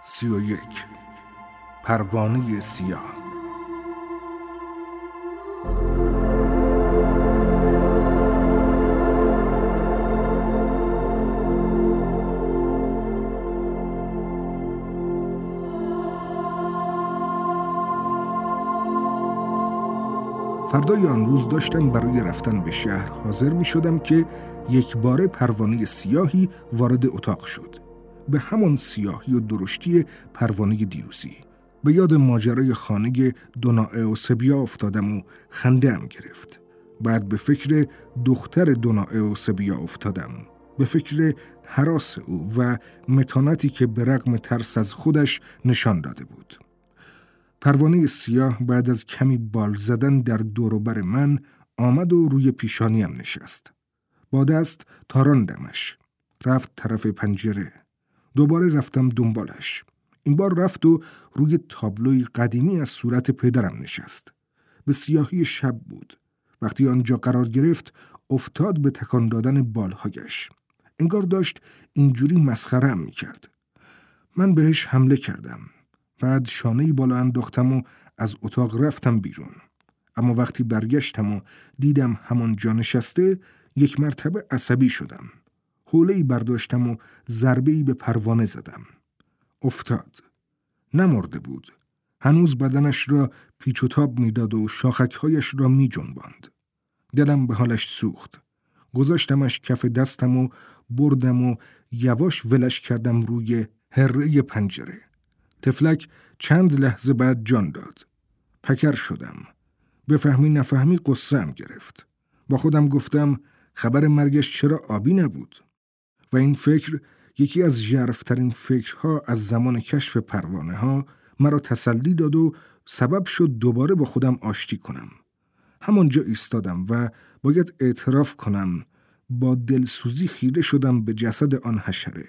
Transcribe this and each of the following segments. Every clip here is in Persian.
31. پروانه سیاه. فردای آن روز داشتم برای رفتن به شهر حاضر می شدم که یک باره پروانه سیاهی وارد اتاق شد. به همان سیاهی و درشتی پروانه دیروزی. به یاد ماجرای خانه دونائوسبیا افتادم و خنده‌ام گرفت. بعد به فکر دختر دونائوسبیا افتادم. به فکر هراس او و متانتی که به رغم ترس از خودش نشان داده بود. پروانه سیاه بعد از کمی بال زدن در دوروبر من آمد و روی پیشانیم نشست. با دست تاراندمش. رفت طرف پنجره. دوباره رفتم دنبالش. این بار رفت و روی تابلوی قدیمی از صورت پدرم نشست. به سیاهی شب بود. وقتی آنجا قرار گرفت افتاد به تکان دادن بالهایش. انگار داشت اینجوری مسخره‌ام می‌کرد. من بهش حمله کردم. بعد شانه‌ای بالا انداختم و از اتاق رفتم بیرون. اما وقتی برگشتم و دیدم همانجا نشسته، یک مرتبه عصبی شدم. حوله‌ای برداشتم و ضربه‌ای به پروانه زدم. افتاد. نمرده بود. هنوز بدنش را پیچ و تاب می‌داد و شاخک‌هایش را می‌جنباند. دلم به حالش سوخت. گذاشتمش کف دستم و بردم و یواش ولش کردم روی هره پنجره. تفلک چند لحظه بعد جان داد. پکر شدم. بفهمی نفهمی قصه‌ام گرفت. با خودم گفتم خبر مرگش چرا آبی نبود؟ و این فکر یکی از ژرف‌ترین فکرها از زمان کشف پروانه ها مرا تسلی داد و سبب شد دوباره با خودم آشتی کنم. همانجا ایستادم و باید اعتراف کنم با دلسوزی خیره شدم به جسد آن حشره.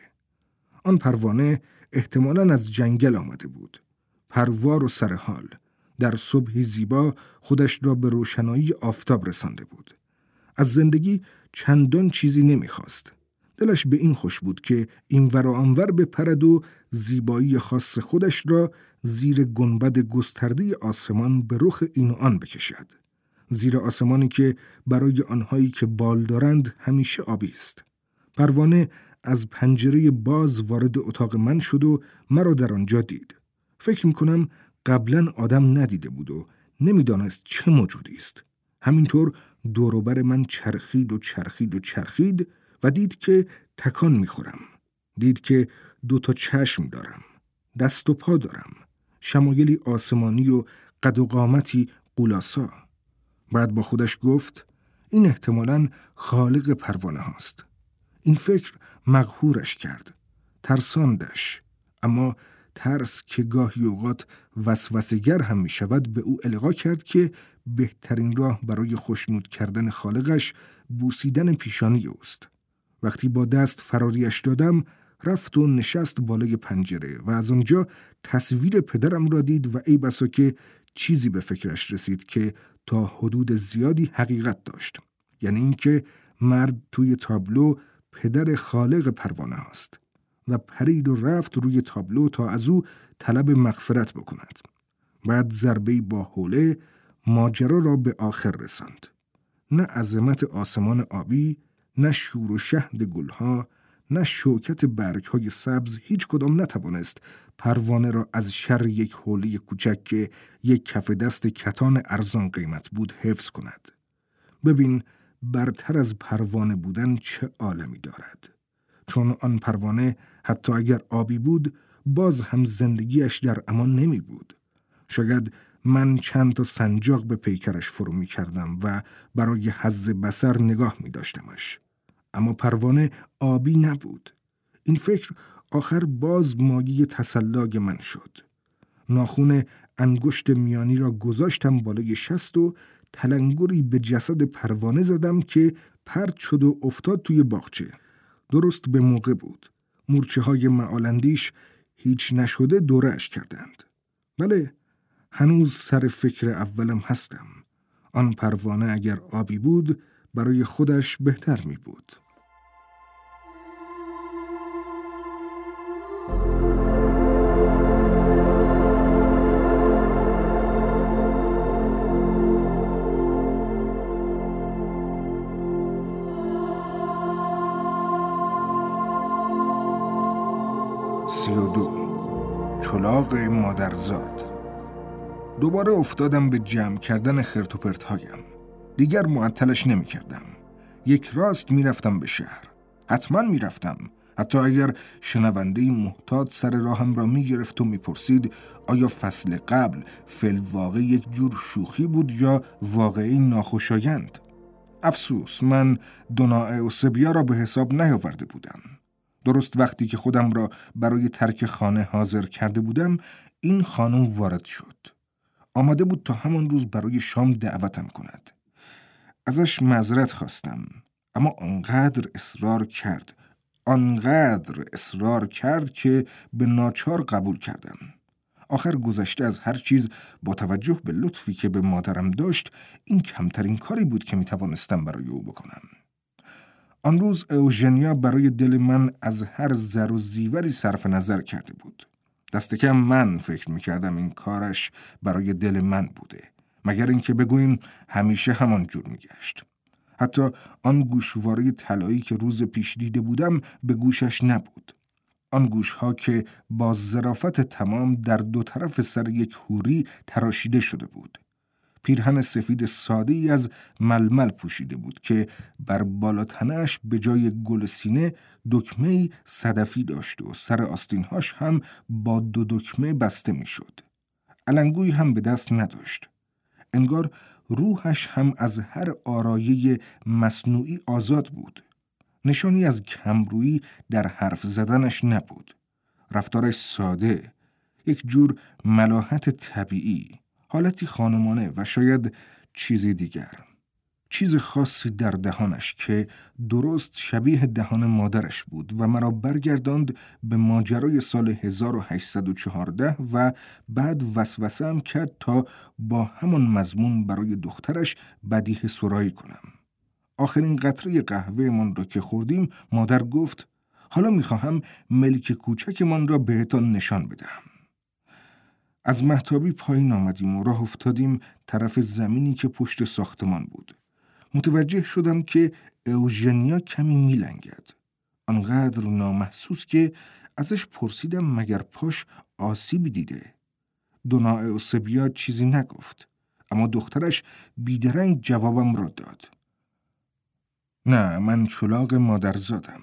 آن پروانه احتمالاً از جنگل آمده بود. پروار و سرحال. در صبحی زیبا خودش را به روشنایی آفتاب رسانده بود. از زندگی چندان چیزی نمیخواست. دلش به این خوش بود که اینور و آنور بپرد و زیبایی خاص خودش را زیر گنبد گسترده آسمان به رخ این و آن بکشد. زیر آسمانی که برای آنهایی که بال دارند همیشه آبی است. پروانه از پنجره باز وارد اتاق من شد و مرا در آنجا دید. فکر میکنم قبلا آدم ندیده بود و نمیدانست چه موجودی است. همینطور دوروبر من چرخید و چرخید و چرخید و دید که تکان میخورم. دید که 2 چشم دارم. دست و پا دارم. شمایلی آسمانی و قد و قامتی قولاسا. بعد با خودش گفت این احتمالاً خالق پروانه هاست. این فکر مقهورش کرد. ترساندش. اما ترس که گاهی اوقات وسوسه‌گر هم می شود به او القا کرد که بهترین راه برای خوشنود کردن خالقش بوسیدن پیشانی اوست. وقتی با دست فراریش دادم رفت و نشست بالای پنجره و از آنجا تصویر پدرم را دید و ای بسا که چیزی به فکرش رسید که تا حدود زیادی حقیقت داشت. یعنی اینکه مرد توی تابلو پدر خالق پروانه هاست و پرید و رفت روی تابلو تا از او طلب مغفرت بکند. بعد ضربه‌ای با حوله ماجرا را به آخر رساند. نه عظمت آسمان آبی، نه شور و شهد گلها، نه شوکت برگ‌های سبز هیچ کدام نتوانست پروانه را از شر یک حوله کوچک که یک کف دست کتان ارزان قیمت بود حفظ کند. ببین برتر از پروانه بودن چه عالمی دارد. چون آن پروانه حتی اگر آبی بود باز هم زندگیش در امان نمی بود. شاید من چند تا سنجاق به پیکرش فرو می کردم و برای حظ بصر نگاه می داشتمش. اما پروانه آبی نبود. این فکر آخر باز مایه تسلای من شد. ناخن انگشت میانی را گذاشتم بالای شست و تلنگری به جسد پروانه زدم که پرت شد و افتاد توی باغچه. درست به موقع بود. مورچه های معالندیش هیچ نشده دوره‌اش کردند. بله، هنوز سر فکر اولم هستم. آن پروانه اگر آبی بود برای خودش بهتر می بود. 32. چلاغ مادرزاد. دوباره افتادم به جمع کردن خرت و پرت‌هایم. دیگر معطلش نمی کردم. یک راست می رفتم به شهر. حتما می رفتم. حتی اگر شنونده‌ای محتاط سر راهم را می گرفت و می پرسید آیا فصل قبل فی‌الواقع یک جور شوخی بود یا واقعی ناخوشایند. افسوس، من دونائه و سبیا را به حساب نیاورده بودم. درست وقتی که خودم را برای ترک خانه حاضر کرده بودم، این خانم وارد شد. آماده بود تا همان روز برای شام دعوتم کند. ازش معذرت خواستم، اما آنقدر اصرار کرد که به ناچار قبول کردم. آخر گذشته از هر چیز، با توجه به لطفی که به مادرم داشت، این کمترین کاری بود که می توانستم برای او بکنم. آن روز اوژنیا برای دل من از هر زر و زیوری صرف نظر کرده بود. دست کم من فکر می کردم این کارش برای دل من بوده، مگر اینکه بگوییم همیشه همان جور می گشت. حتی آن گوشواره طلایی که روز پیش دیده بودم به گوشش نبود. آن گوشها که با ظرافت تمام در دو طرف سر یک حوری تراشیده شده بود. پیرهن سفید ساده‌ای از ململ پوشیده بود که بر بالاتنه‌اش به جای گل سینه دکمه‌ای صدفی داشت و سر آستین‌هاش هم با 2 دکمه بسته می‌شد. علنگویی هم به دست نداشت. انگار روحش هم از هر آرایه مصنوعی آزاد بود. نشانی از کمرویی در حرف زدنش نبود. رفتارش ساده، یک جور ملاحت طبیعی، حالتی خانمانه و شاید چیزی دیگر. چیز خاصی در دهانش که درست شبیه دهان مادرش بود و مرا برگرداند به ماجرای سال 1814 و بعد وسوسه‌ام کرد تا با همان مضمون برای دخترش بدیهه سرایی کنم. آخرین قطره قهوه من را که خوردیم، مادر گفت حالا می‌خواهم ملک کوچکمان را بهتان نشان بدهم. از مهتابی پایین آمدیم و راه افتادیم طرف زمینی که پشت ساختمان بود. متوجه شدم که اوژنیا کمی میلنگد. آنقدر نامحسوس که ازش پرسیدم مگر پاش آسیبی دیده. دونائه و سبیا چیزی نگفت، اما دخترش بیدرنگ جوابم را داد. نه، من چلاغ مادرزادم.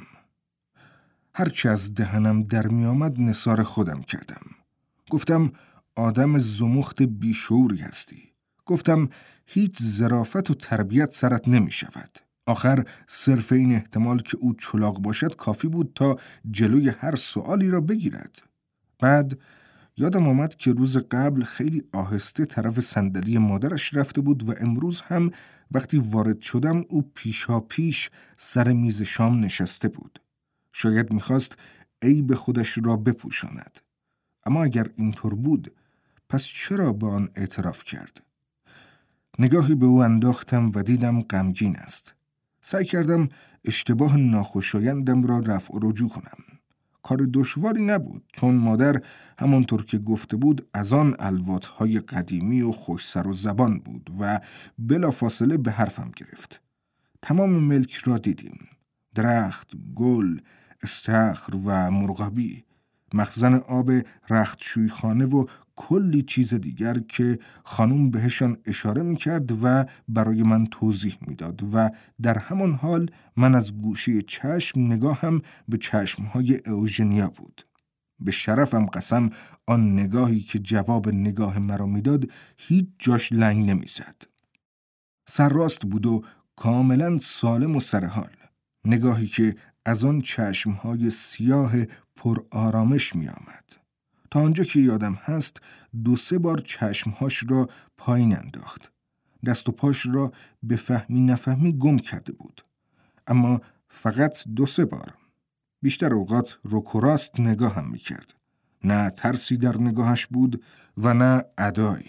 هرچی از دهنم در می آمد نثار خودم کردم. گفتم آدم زمخت بیشعوری هستی. گفتم هیچ ظرافت و تربیت سرت نمی شود. آخر صرف این احتمال که او چلاغ باشد کافی بود تا جلوی هر سوالی را بگیرد. بعد یادم آمد که روز قبل خیلی آهسته طرف صندلی مادرش رفته بود و امروز هم وقتی وارد شدم او پیشا پیش سر میز شام نشسته بود. شاید میخواست عیب خودش را بپوشاند. اما اگر اینطور بود، پس چرا به آن اعتراف کرد؟ نگاهی به او انداختم و دیدم غمگین است. سعی کردم اشتباه ناخوشایندم را رفع و رجوع کنم. کار دشواری نبود، چون مادر همانطور که گفته بود از آن الواتهای قدیمی و خوش سر و زبان بود و بلافاصله به حرفم گرفت. تمام ملک را دیدیم. درخت، گل، استخر و مرغابی، مخزن آب رختشویخانه و کلی چیز دیگر که خانم بهشان اشاره می‌کرد و برای من توضیح می‌داد و در همان حال من از گوشه چشم نگاهم به چشم‌های اوژنیا بود. به شرفم قسم آن نگاهی که جواب نگاه مرا می‌داد هیچ جاش لنگ نمی‌زد. سرراست بود و کاملاً سالم و سرحال. نگاهی که از آن چشم‌های سیاه پر آرامش می‌آمد. تا آنجا که یادم هست 2-3 بار چشمهاش را پایین انداخت. دست و پاش را به فهمی نفهمی گم کرده بود. اما فقط 2-3 بار. بیشتر اوقات رک و راست نگاهم می‌کرد. نه ترسی در نگاهش بود و نه ادایی.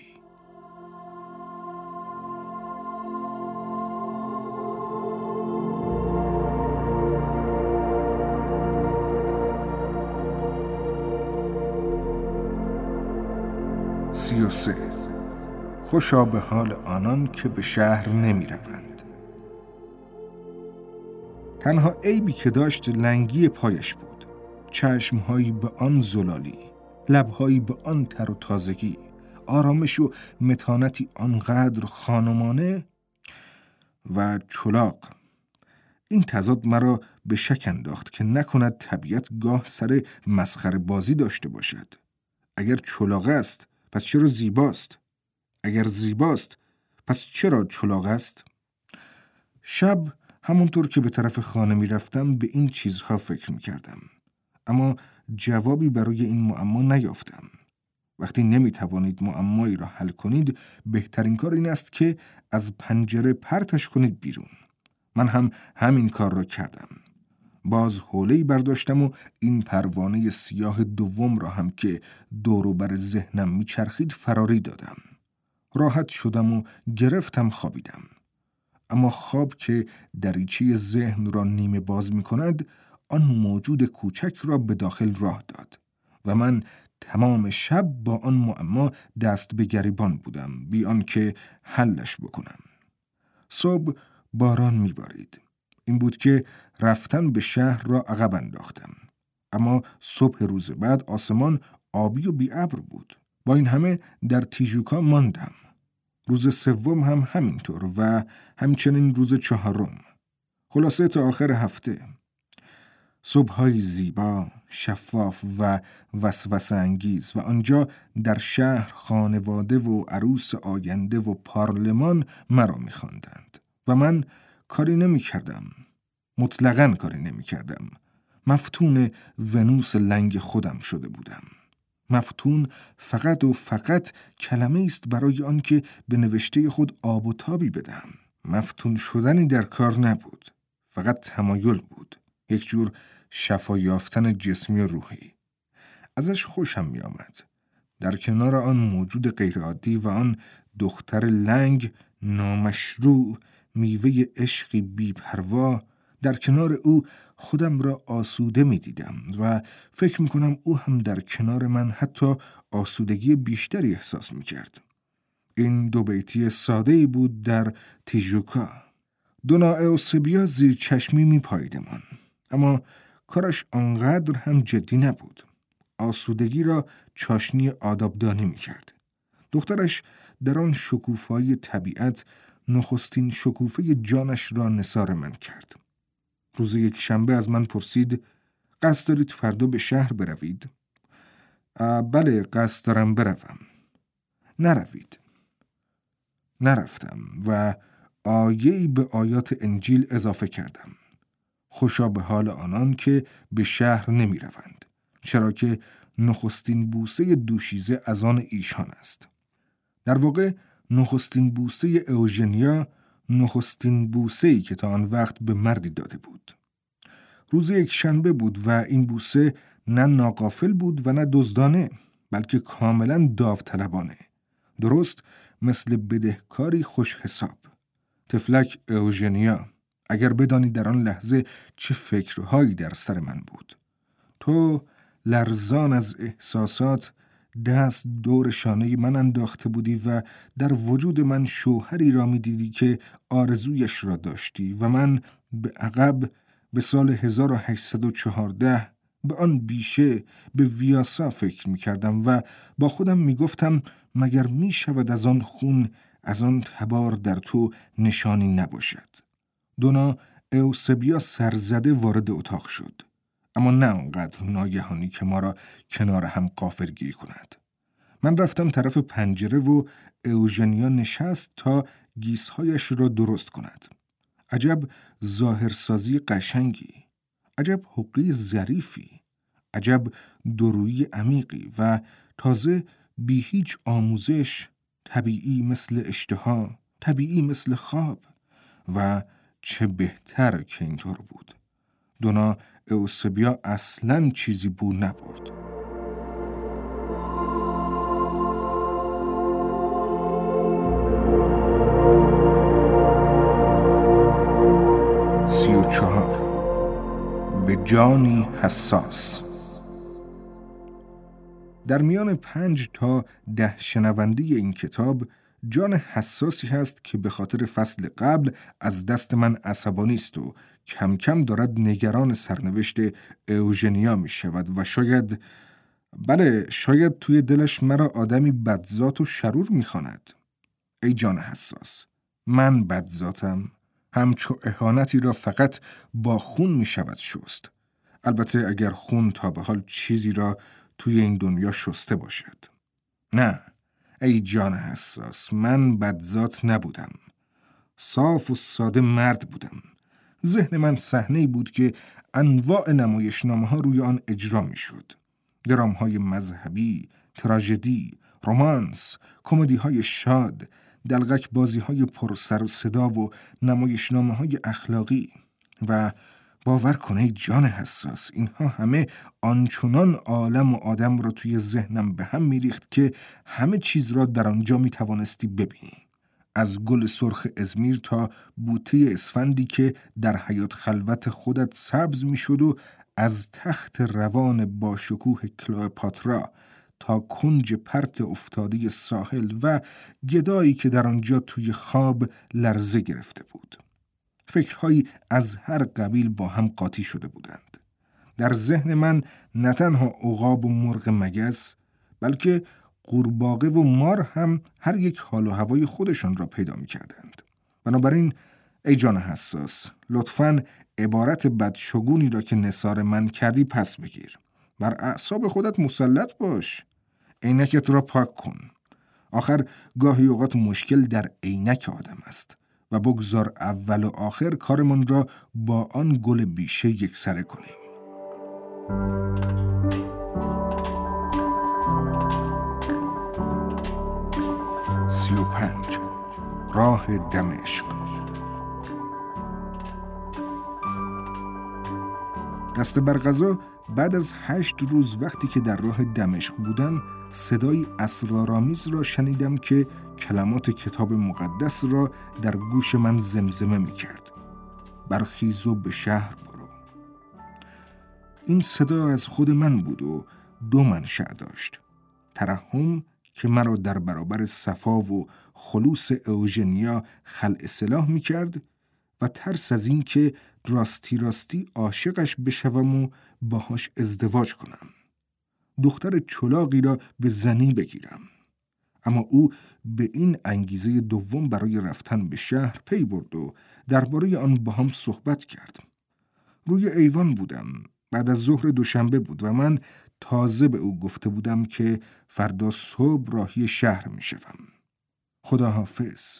خوشا به حال آنان که به شهر نمی روند. تنها عیبی که داشت لنگی پایش بود. چشمهایی به آن زلالی، لبهایی به آن تر و تازگی، آرامش و متانتی آنقدر خانمانه و چلاق. این تضاد مرا به شک انداخت که نکند طبیعت گاه سر مسخره بازی داشته باشد. اگر چلاق است پس چرا زیباست؟ اگر زیباست پس چرا چلاق است؟ شب همونطور که به طرف خانه می رفتم به این چیزها فکر می کردم. اما جوابی برای این معما نیافتم. وقتی نمی توانید معمایی را حل کنید، بهترین کار این است که از پنجره پرتش کنید بیرون. من هم همین کار را کردم. باز حوله‌ای برداشتم و این پروانه سیاه دوم را هم که دور و بر ذهنم میچرخید فراری دادم. راحت شدم و گرفتم خوابیدم. اما خواب که دریچه ذهن را نیمه باز می کند، آن موجود کوچک را به داخل راه داد و من تمام شب با آن معما دست به گریبان بودم بی آنکه حلش بکنم. صبح باران میبارید. این بود که رفتن به شهر را عقب انداختم. اما صبح روز بعد آسمان آبی و بی ابر بود. با این همه در تیژوکا ماندم. روز سوم هم همینطور و همچنین روز چهارم. خلاصه تا آخر هفته. صبح‌های زیبا، شفاف و وسوسه انگیز و آنجا در شهر خانواده و عروس آینده و پارلمان مرا می‌خواندند و من کاری نمی‌کردم. مطلقاً کاری نمی‌کردم. مفتون ونوس لنگ خودم شده بودم. مفتون فقط و فقط کلمه است برای آن که به نوشته خود آب و تابی بدهم. مفتون شدنی در کار نبود. فقط تمایل بود. یک جور شفا یافتن جسمی و روحی. ازش خوشم می آمد. در کنار آن موجود غیرعادی و آن دختر لنگ نامشروع، میوه عشقی بی پروا، در کنار او خودم را آسوده می دیدم و فکر می کنم او هم در کنار من حتی آسودگی بیشتری احساس می کرد. این دو بیتی ساده‌ای بود در تیژوکا. دونا اوسبیا زیر چشمی می پاییدمان. اما کارش آنقدر هم جدی نبود. آسودگی را چاشنی آدابدانی می کرد. دخترش در آن شکوفایی طبیعت نخستین شکوفه جانش را نثار من کرد. روز یک شنبه از من پرسید قصد دارید فردا به شهر بروید؟ بله قصد دارم بروم. نروید. نرفتم و آیه‌ای به آیات انجیل اضافه کردم. خوشا به حال آنان که به شهر نمی روند، چرا که نخستین بوسه دوشیزه از آن ایشان است. در واقع نخستین بوسه اوژنیا نخستین بوسه‌ای که تا آن وقت به مردی داده بود. روز یک شنبه بود و این بوسه نه ناغافل بود و نه دزدانه، بلکه کاملا داوطلبانه. درست مثل بدهکاری خوش حساب. تفلک اوژنیا، اگر بدانی در آن لحظه چه فکرهایی در سر من بود. تو لرزان از احساسات دست دور شانه من انداخته بودی و در وجود من شوهری را می دیدی که آرزویش را داشتی و من به عقب به سال 1814 به آن بیشه به ویاسا فکر می کردم و با خودم می گفتم مگر می شود از آن خون، از آن تبار در تو نشانی نباشد. دونا اوسبیا سرزده وارد اتاق شد، اما نه آنقدر ناگهانی که ما را کنار هم غافلگیری کند. من رفتم طرف پنجره و اوژنیا نشست تا گیسهایش را درست کند. عجب ظاهرسازی قشنگی، عجب حقی ظریفی، عجب درویی عمیقی و تازه بی هیچ آموزش، طبیعی مثل اشتها، طبیعی مثل خواب. و چه بهتر که اینطور بود. دونا اوسبیا اصلاً چیزی بو نبرد. به جانی حساس. در میان 5 تا 10 شنونده این کتاب جان حساسی هست که به خاطر فصل قبل از دست من عصبانی است و کم کم دارد نگران سرنوشت اوژنیا می شود و شاید توی دلش مرا آدمی بدذات و شرور می خواند. ای جان حساس، من بدذاتم؟ همچو اهانتی را فقط با خون می شود شست. البته اگر خون تا به حال چیزی را توی این دنیا شسته باشد. نه، ای جان حساس، من بدذات نبودم. صاف و ساده مرد بودم. ذهن من صحنه‌ای بود که انواع نمایشنامه‌ها روی آن اجرا می‌شد. درام‌های مذهبی، تراژدی، رمانس، کمدی‌های شاد، دلغک بازی‌های پر سر و صدا و نمایشنامه‌های اخلاقی و باور کن ای جان حساس، اینها همه آنچنان عالم و آدم را توی ذهنم به هم می‌ریخت که همه چیز را در آنجا می‌توانستی ببینی. از گل سرخ ازمیر تا بوته اسفندی که در حیات خلوت خودت سبز می‌شد و از تخت روان با شکوه کلئوپاترا تا کنج پرت افتاده ساحل و گدایی که در آنجا توی خواب لرزه گرفته بود. فکرهایی از هر قبیل با هم قاطی شده بودند. در ذهن من نه تنها عقاب و مرغ مگس، بلکه قورباغه و مار هم هر یک حال و هوای خودشان را پیدا می کردند. بنابراین ای جان حساس، لطفاً عبارت بدشگونی را که نثار من کردی پس بگیر. بر اعصاب خودت مسلط باش. عینکت را پاک کن. آخر گاهی اوقات مشکل در عینک آدم است و بگذار اول و آخر کارمان را با آن گل بیشه یکسره کنیم. 35 راه دمشق. دست بر قضا بعد از 8 روز وقتی که در راه دمشق بودم، صدای اسرارآمیز را شنیدم که کلمات کتاب مقدس را در گوش من زمزمه می کرد. برخیز و به شهر برو. این صدا از خود من بود و 2 منشأ داشت. ترحم که مرا در برابر صفا و خلوص اوژنیا خلع سلاح می کرد و ترس از این که راستی عاشقش بشوم و باهاش ازدواج کنم. دختر چلاقی را به زنی بگیرم. اما او به این انگیزه دوم برای رفتن به شهر پی برد و درباره آن با هم صحبت کرد. روی ایوان بودم. بعد از ظهر دوشنبه بود و من تازه به او گفته بودم که فردا صبح راهی شهر می شوم. خداحافظ.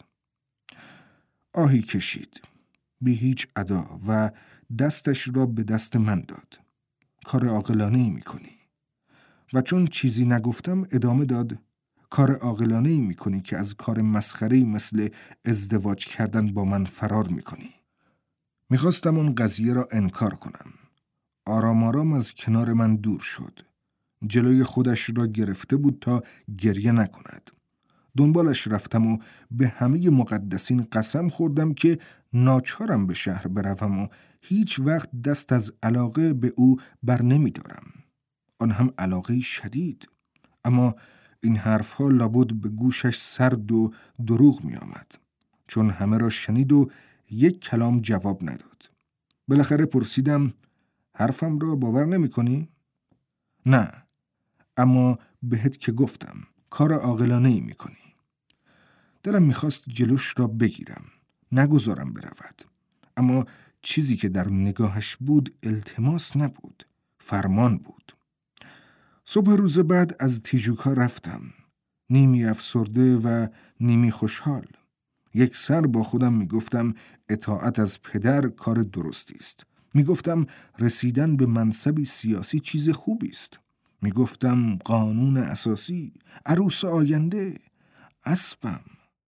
آهی کشید بی هیچ ادا و دستش را به دست من داد. کار عاقلانه‌ای می‌کنی. و چون چیزی نگفتم ادامه داد: کار عاقلانه‌ای می‌کنی که از کار مسخره‌ای مثل ازدواج کردن با من فرار می‌کنی. می‌خواستم اون قضیه را انکار کنم. آرام آرام از کنار من دور شد. جلوی خودش را گرفته بود تا گریه نکند. دنبالش رفتم و به همه مقدسین قسم خوردم که ناچارم به شهر بروم و هیچ وقت دست از علاقه به او بر نمی دارم. آن هم علاقه شدید. اما این حرفها لابد به گوشش سرد و دروغ می آمد. چون همه را شنید و یک کلام جواب نداد. بالاخره پرسیدم: حرفم را باور نمی کنی؟ نه، اما بهت که گفتم کار عاقلانه‌ای می کنی. دلم میخواست جلوش را بگیرم، نگذارم برود. اما چیزی که در نگاهش بود التماس نبود، فرمان بود. صبح روز بعد از تیجوکا رفتم، نیمی افسرده و نیمی خوشحال. یک سر با خودم میگفتم اطاعت از پدر کار درستی است. میگفتم رسیدن به منصبی سیاسی چیز خوبی است. میگفتم قانون اساسی، عروس آینده، اسبم.